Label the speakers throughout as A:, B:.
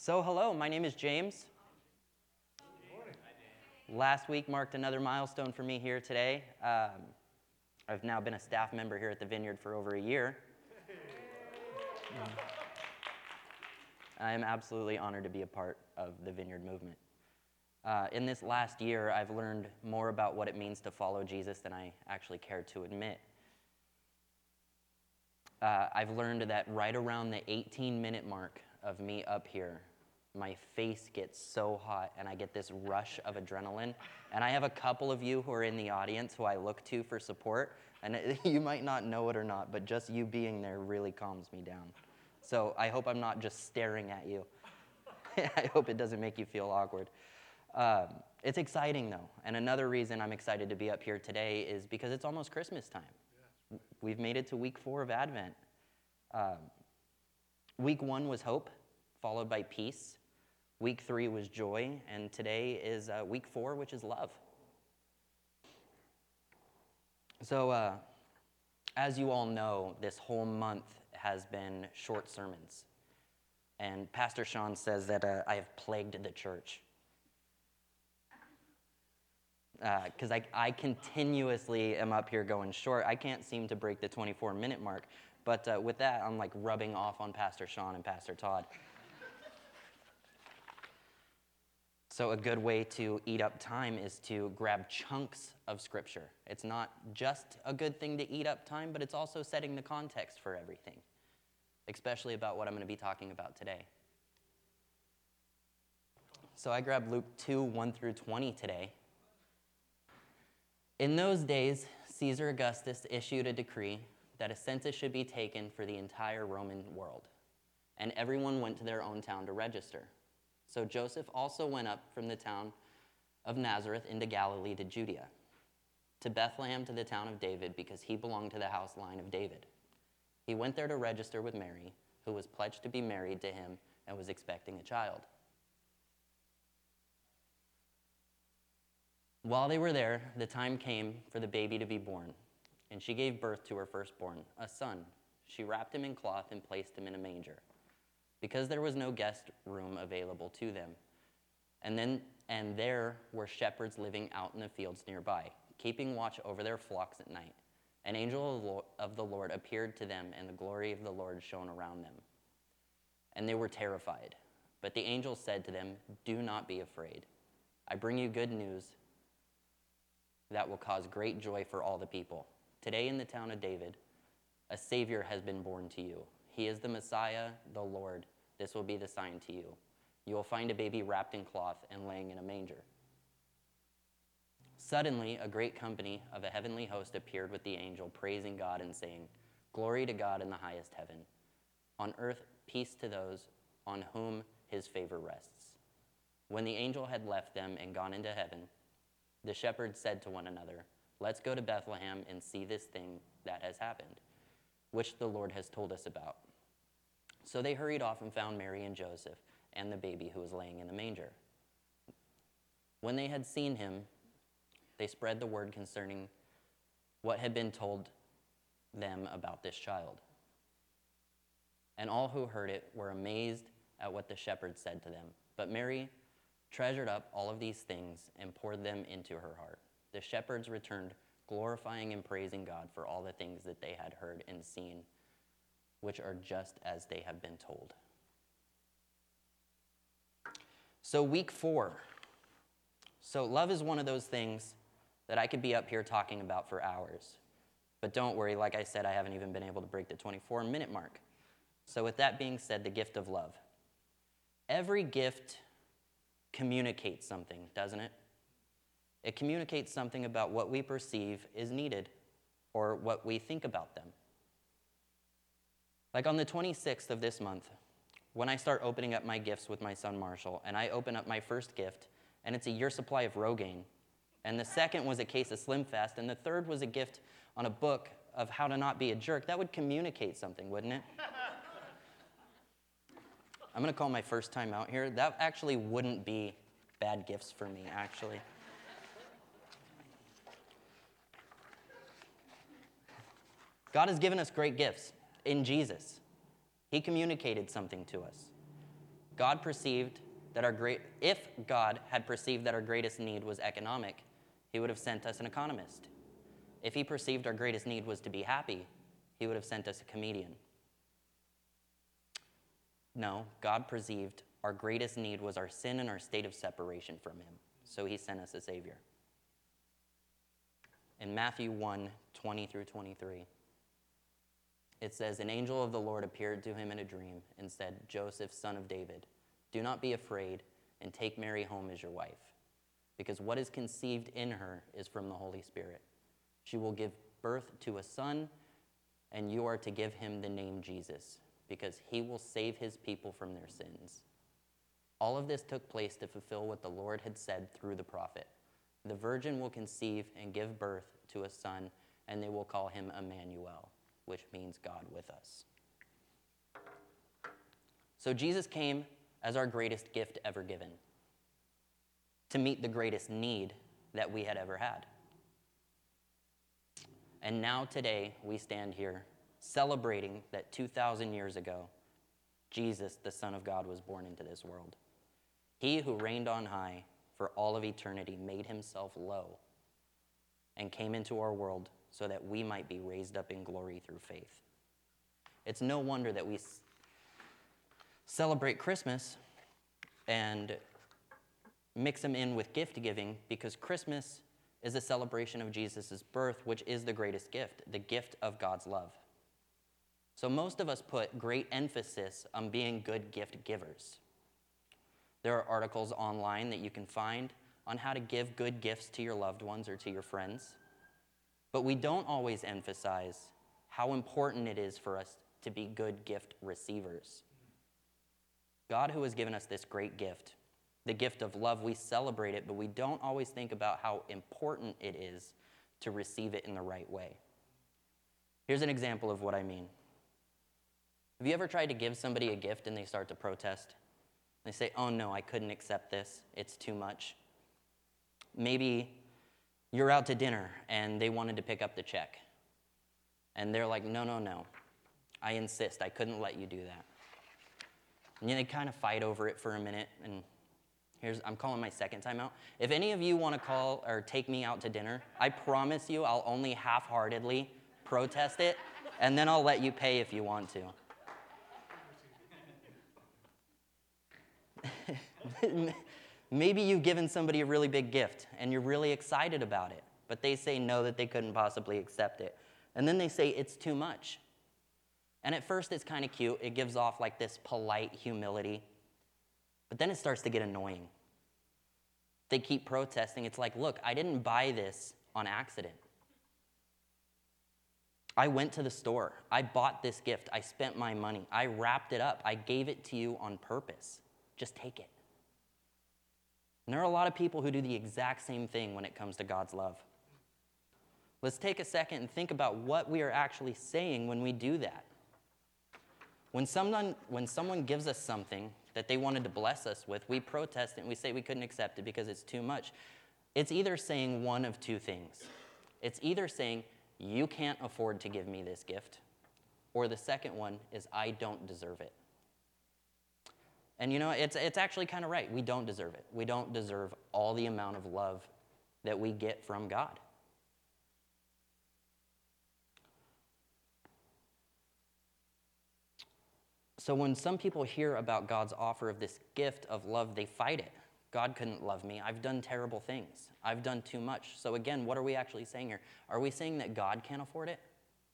A: So hello, my name is James. Last week marked another milestone for me here today. I've now been a staff member here at the Vineyard for over a year. I am absolutely honored to be a part of the Vineyard movement. In this last year, I've learned more about what it means to follow Jesus than I actually care to admit. I've learned that right around the 18-minute mark of me up here, my face gets so hot and I get this rush of adrenaline. And I have a couple of you who are in the audience who I look to for support. And you might not know it or not, but just you being there really calms me down. So I hope I'm not just staring at you. I hope it doesn't make you feel awkward. It's exciting though. And another reason I'm excited to be up here today is because it's almost Christmas time. We've made it to week 4 of Advent. Week 1 was hope, followed by peace. Week 3 was joy, and today is week 4, which is love. So, as you all know, this whole month has been short sermons. And Pastor Sean says that I have plagued the church. Because I continuously am up here going short. I can't seem to break the 24-minute mark. But with that, I'm like rubbing off on Pastor Sean and Pastor Todd. So a good way to eat up time is to grab chunks of Scripture. It's not just a good thing to eat up time, but it's also setting the context for everything, especially about what I'm going to be talking about today. So I grabbed Luke 2, 1 through 20 today. In those days, Caesar Augustus issued a decree that a census should be taken for the entire Roman world, and everyone went to their own town to register. So Joseph also went up from the town of Nazareth into Galilee to Judea, to Bethlehem to the town of David, because he belonged to the house line of David. He went there to register with Mary, who was pledged to be married to him and was expecting a child. While they were there, the time came for the baby to be born, and she gave birth to her firstborn, a son. She wrapped him in cloth and placed him in a manger, because there was no guest room available to them. And there were shepherds living out in the fields nearby, keeping watch over their flocks at night. An angel of the Lord appeared to them, and the glory of the Lord shone around them. And they were terrified. But the angel said to them, "Do not be afraid. I bring you good news that will cause great joy for all the people. Today in the town of David, a Savior has been born to you. He is the Messiah, the Lord. This will be the sign to you. You will find a baby wrapped in cloth and laying in a manger." Suddenly, a great company of a heavenly host appeared with the angel, praising God and saying, "Glory to God in the highest heaven. On earth, peace to those on whom his favor rests." When the angel had left them and gone into heaven, the shepherds said to one another, "Let's go to Bethlehem and see this thing that has happened, which the Lord has told us about." So they hurried off and found Mary and Joseph and the baby who was laying in the manger. When they had seen him, they spread the word concerning what had been told them about this child. And all who heard it were amazed at what the shepherds said to them. But Mary treasured up all of these things and poured them into her heart. The shepherds returned, glorifying and praising God for all the things that they had heard and seen, which are just as they have been told. So week 4. So love is one of those things that I could be up here talking about for hours. But don't worry, like I said, I haven't even been able to break the 24-minute mark. So with that being said, the gift of love. Every gift communicates something, doesn't it? It communicates something about what we perceive is needed or what we think about them. Like on the 26th of this month, when I start opening up my gifts with my son Marshall, and I open up my first gift, and it's a year supply of Rogaine, and the second was a case of Slim Fast, and the third was a gift on a book of how to not be a jerk, that would communicate something, wouldn't it? I'm going to call my first time out here. That actually wouldn't be bad gifts for me, actually. God has given us great gifts in Jesus. He communicated something to us. God perceived that if God had perceived that our greatest need was economic, he would have sent us an economist. If he perceived our greatest need was to be happy, he would have sent us a comedian. No, God perceived our greatest need was our sin and our state of separation from him, so he sent us a Savior. In Matthew 1:20 through 23, it says, "An angel of the Lord appeared to him in a dream and said, 'Joseph, son of David, do not be afraid and take Mary home as your wife, because what is conceived in her is from the Holy Spirit. She will give birth to a son, and you are to give him the name Jesus, because he will save his people from their sins.' All of this took place to fulfill what the Lord had said through the prophet. The virgin will conceive and give birth to a son, and they will call him Emmanuel, which means God with us." So Jesus came as our greatest gift ever given, to meet the greatest need that we had ever had. And now today we stand here celebrating that 2,000 years ago, Jesus, the Son of God, was born into this world. He who reigned on high for all of eternity made himself low and came into our world so that we might be raised up in glory through faith. It's no wonder that we celebrate Christmas and mix them in with gift giving, because Christmas is a celebration of Jesus' birth, which is the greatest gift, the gift of God's love. So most of us put great emphasis on being good gift givers. There are articles online that you can find on how to give good gifts to your loved ones or to your friends. But we don't always emphasize how important it is for us to be good gift receivers. God, who has given us this great gift, the gift of love, we celebrate it, but we don't always think about how important it is to receive it in the right way. Here's an example of what I mean. Have you ever tried to give somebody a gift and they start to protest? They say, "Oh no, I couldn't accept this. It's too much." Maybe you're out to dinner and they wanted to pick up the check. And they're like, no, I insist. I couldn't let you do that. And they kind of fight over it for a minute. And I'm calling my second time out. If any of you want to call or take me out to dinner, I promise you I'll only half-heartedly protest it, and then I'll let you pay if you want to. Maybe you've given somebody a really big gift and you're really excited about it, but they say no, that they couldn't possibly accept it. And then they say it's too much. And at first it's kind of cute. It gives off like this polite humility. But then it starts to get annoying. They keep protesting. It's like, look, I didn't buy this on accident. I went to the store. I bought this gift. I spent my money. I wrapped it up. I gave it to you on purpose. Just take it. And there are a lot of people who do the exact same thing when it comes to God's love. Let's take a second and think about what we are actually saying when we do that. When someone gives us something that they wanted to bless us with, we protest it and we say we couldn't accept it because it's too much. It's either saying one of two things. It's either saying, you can't afford to give me this gift, or the second one is, I don't deserve it. And it's actually kind of right. We don't deserve it. We don't deserve all the amount of love that we get from God. So when some people hear about God's offer of this gift of love, they fight it. God couldn't love me. I've done terrible things. I've done too much. So again, what are we actually saying here? Are we saying that God can't afford it?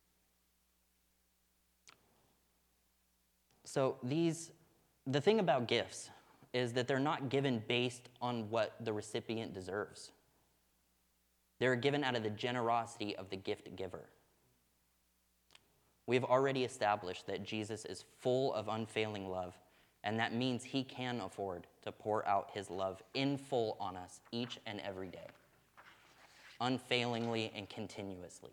A: So the thing about gifts is that they're not given based on what the recipient deserves. They're given out of the generosity of the gift giver. We have already established that Jesus is full of unfailing love, and that means he can afford to pour out his love in full on us each and every day, unfailingly and continuously.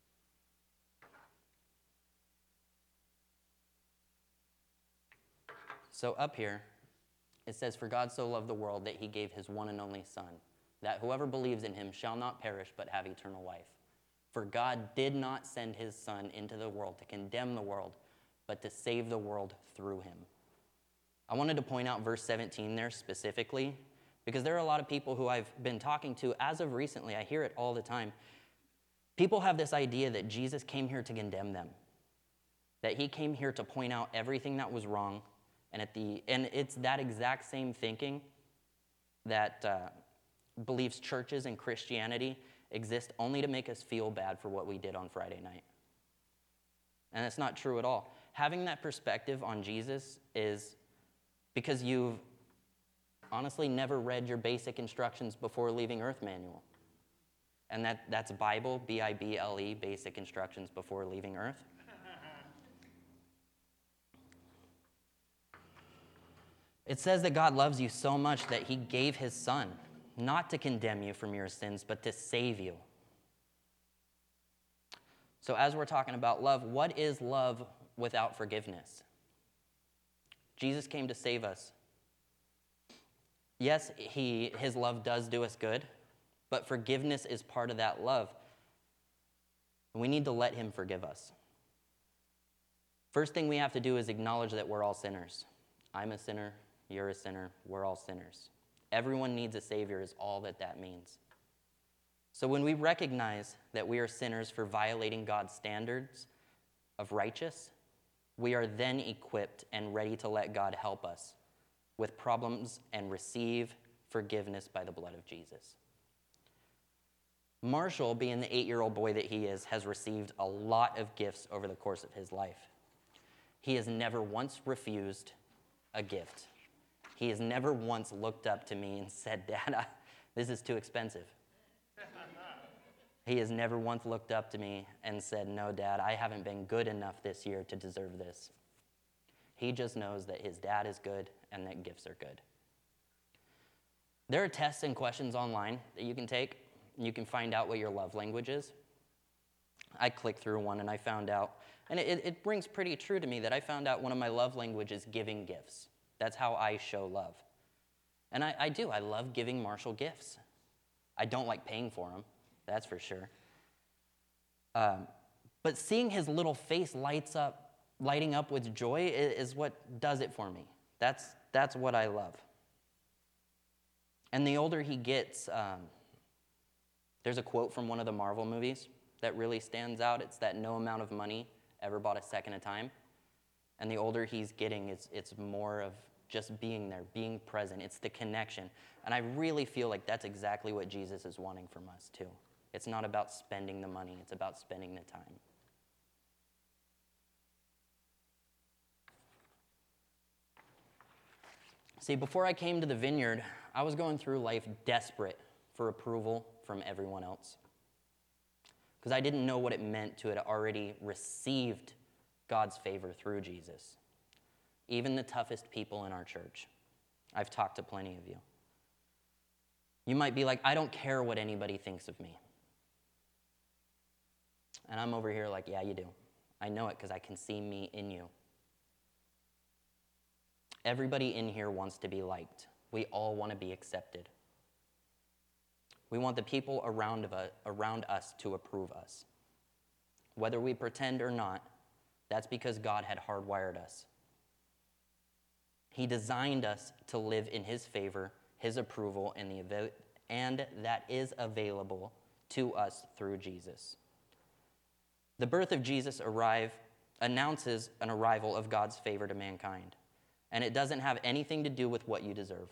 A: So up here, it says, "For God so loved the world that he gave his one and only Son, that whoever believes in him shall not perish but have eternal life. For God did not send his Son into the world to condemn the world, but to save the world through him." I wanted to point out verse 17 there specifically, because there are a lot of people who I've been talking to as of recently. I hear it all the time. People have this idea that Jesus came here to condemn them, that he came here to point out everything that was wrong, and it's that exact same thinking that believes churches and Christianity exist only to make us feel bad for what we did on Friday night. And that's not true at all. Having that perspective on Jesus is because you've honestly never read your basic instructions before leaving Earth manual. And that's Bible, B-I-B-L-E, basic instructions before leaving Earth. It says that God loves you so much that he gave his son, not to condemn you from your sins, but to save you. So as we're talking about love, what is love without forgiveness? Jesus came to save us. Yes, his love does do us good, but forgiveness is part of that love. We need to let him forgive us. First thing we have to do is acknowledge that we're all sinners. I'm a sinner, you're a sinner, we're all sinners. Everyone needs a Savior is all that means. So when we recognize that we are sinners for violating God's standards of righteous, we are then equipped and ready to let God help us with problems and receive forgiveness by the blood of Jesus. Marshall, being the 8-year-old boy that he is, has received a lot of gifts over the course of his life. He has never once refused a gift. He has never once looked up to me and said, "Dad, this is too expensive." He has never once looked up to me and said, "No, Dad, I haven't been good enough this year to deserve this." He just knows that his dad is good and that gifts are good. There are tests and questions online that you can take. You can find out what your love language is. I clicked through one and I found out, and it rings pretty true to me that I found out one of my love languages is giving gifts. That's how I show love. And I do. I love giving Marshall gifts. I don't like paying for them, that's for sure. But seeing his little face lighting up with joy is what does it for me. That's what I love. And the older he gets, there's a quote from one of the Marvel movies that really stands out. It's that no amount of money ever bought a second of time. And the older he's getting, it's more of just being there, being present. It's the connection. And I really feel like that's exactly what Jesus is wanting from us too. It's not about spending the money, it's about spending the time. See, before I came to the Vineyard, I was going through life desperate for approval from everyone else. Because I didn't know what it meant to have already received God's favor through Jesus. Even the toughest people in our church. I've talked to plenty of you. You might be like, "I don't care what anybody thinks of me." And I'm over here like, "Yeah, you do. I know it because I can see me in you." Everybody in here wants to be liked. We all want to be accepted. We want the people around us to approve us. Whether we pretend or not, that's because God had hardwired us. He designed us to live in his favor, his approval, and that is available to us through Jesus. The birth of Jesus announces an arrival of God's favor to mankind, and it doesn't have anything to do with what you deserve.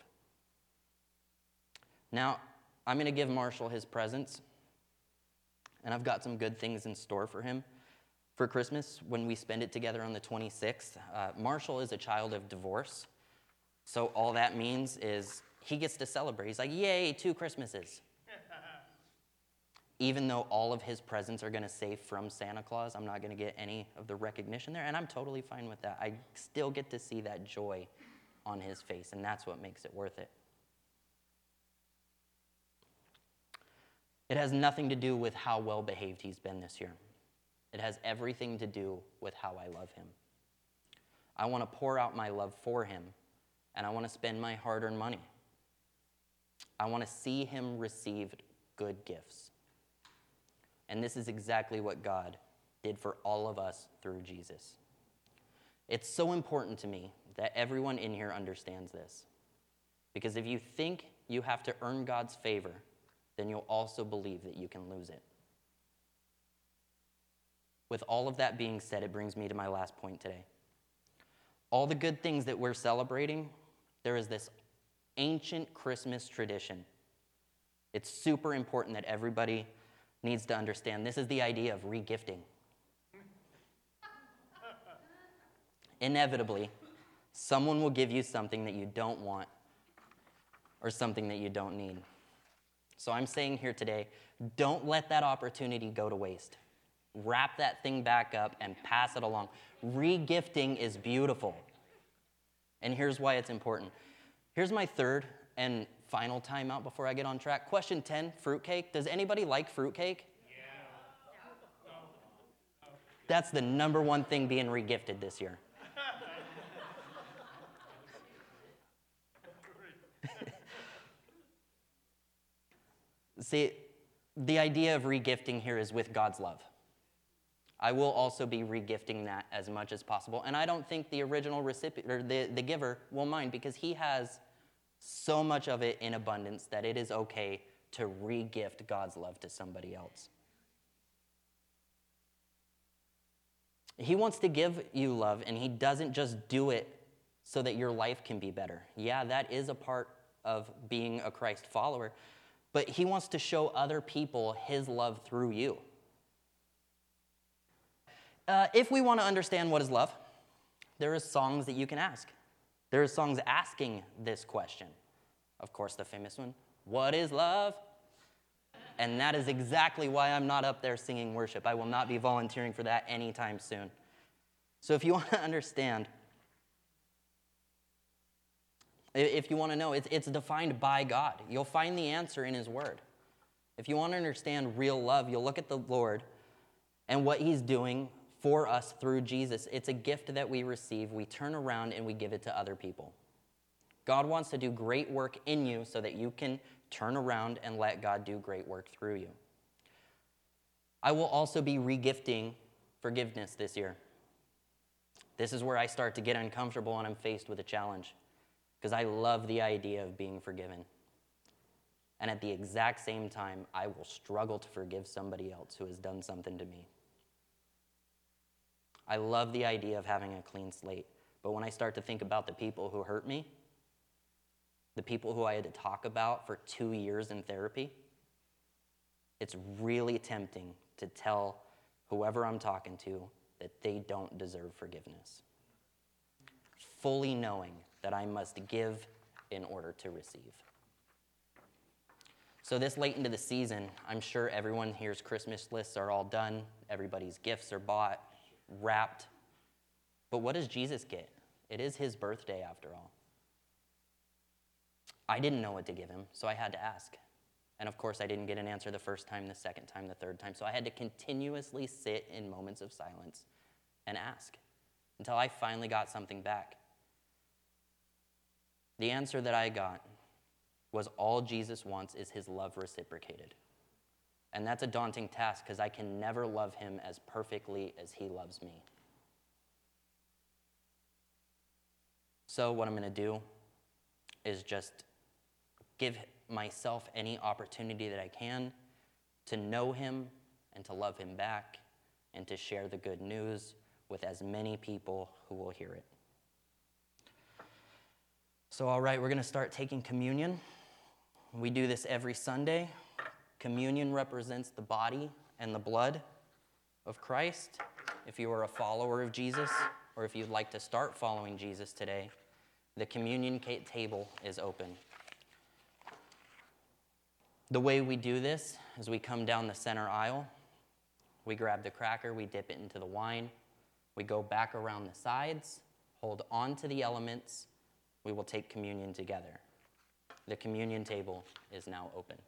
A: Now, I'm going to give Marshall his presents, and I've got some good things in store for him. For Christmas, when we spend it together on the 26th, Marshall is a child of divorce, so all that means is he gets to celebrate. He's like, "Yay, 2 Christmases." Even though all of his presents are going to say "from Santa Claus," I'm not going to get any of the recognition there, and I'm totally fine with that. I still get to see that joy on his face, and that's what makes it worth it. It has nothing to do with how well behaved he's been this year. It has everything to do with how I love him. I want to pour out my love for him, and I want to spend my hard-earned money. I want to see him receive good gifts. And this is exactly what God did for all of us through Jesus. It's so important to me that everyone in here understands this. Because if you think you have to earn God's favor, then you'll also believe that you can lose it. With all of that being said, it brings me to my last point today. All the good things that we're celebrating, there is this ancient Christmas tradition. It's super important that everybody needs to understand. This is the idea of regifting. Inevitably, someone will give you something that you don't want or something that you don't need. So I'm saying here today, don't let that opportunity go to waste. Wrap that thing back up and pass it along. Regifting is beautiful. And here's why it's important. Here's my third and final timeout before I get on track. Question 10, fruitcake. Does anybody like fruitcake? Yeah. That's the number one thing being regifted this year. See, the idea of regifting here is with God's love. I will also be regifting that as much as possible. And I don't think the original recipient or the giver will mind, because he has so much of it in abundance that it is okay to regift God's love to somebody else. He wants to give you love, and he doesn't just do it so that your life can be better. Yeah, that is a part of being a Christ follower, but he wants to show other people his love through you. If we want to understand what is love, there are songs that you can ask. There are songs asking this question. Of course, the famous one, what is love? And that is exactly why I'm not up there singing worship. I will not be volunteering for that anytime soon. So if you want to understand, if you want to know, it's defined by God. You'll find the answer in his word. If you want to understand real love, you'll look at the Lord and what he's doing for us through Jesus. It's a gift that we receive. We turn around and we give it to other people. God wants to do great work in you so that you can turn around and let God do great work through you. I will also be regifting forgiveness this year. This is where I start to get uncomfortable and I'm faced with a challenge, because I love the idea of being forgiven. And at the exact same time, I will struggle to forgive somebody else who has done something to me. I love the idea of having a clean slate, but when I start to think about the people who hurt me, the people who I had to talk about for 2 years in therapy, it's really tempting to tell whoever I'm talking to that they don't deserve forgiveness, fully knowing that I must give in order to receive. So this late into the season, I'm sure everyone here's Christmas lists are all done, everybody's gifts are bought, wrapped. But what does Jesus get? It is his birthday after all. I didn't know what to give him, so I had to ask. And of course, I didn't get an answer the first time, the second time, the third time. So I had to continuously sit in moments of silence and ask until I finally got something back. The answer that I got was all Jesus wants is his love reciprocated. And that's a daunting task, because I can never love him as perfectly as he loves me. So what I'm going to do is just give myself any opportunity that I can to know him and to love him back and to share the good news with as many people who will hear it. So, all right, we're going to start taking communion. We do this every Sunday. Communion represents the body and the blood of Christ. If you are a follower of Jesus, or if you'd like to start following Jesus today, the communion table is open. The way we do this is we come down the center aisle, we grab the cracker, we dip it into the wine, we go back around the sides, hold on to the elements, we will take communion together. The communion table is now open.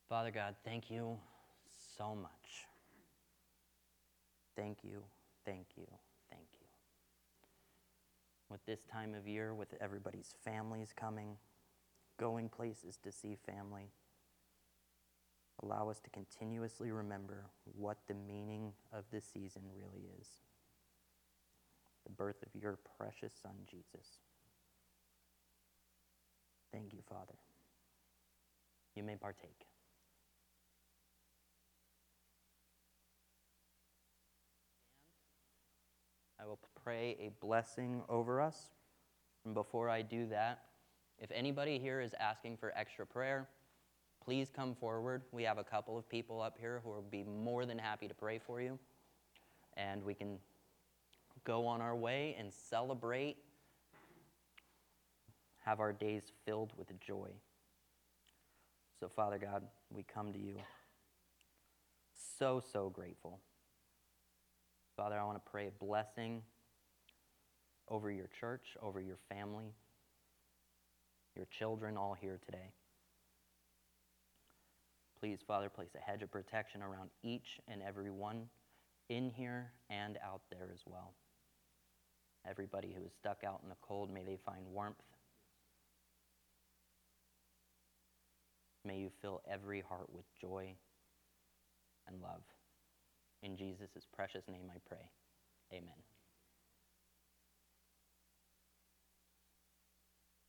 A: Father God, thank you so much. Thank you, thank you, thank you. With this time of year, with everybody's families coming, going places to see family, allow us to continuously remember what the meaning of this season really is. The birth of your precious Son, Jesus. Thank you, Father. You may partake. I will pray a blessing over us. And before I do that, if anybody here is asking for extra prayer, please come forward. We have a couple of people up here who will be more than happy to pray for you. And we can go on our way and celebrate, have our days filled with joy. So, Father God, we come to you so grateful. Father, I want to pray a blessing over your church, over your family, your children all here today. Please, Father, place a hedge of protection around each and every one in here and out there as well. Everybody who is stuck out in the cold, may they find warmth. May you fill every heart with joy and love. In Jesus' precious name I pray. Amen.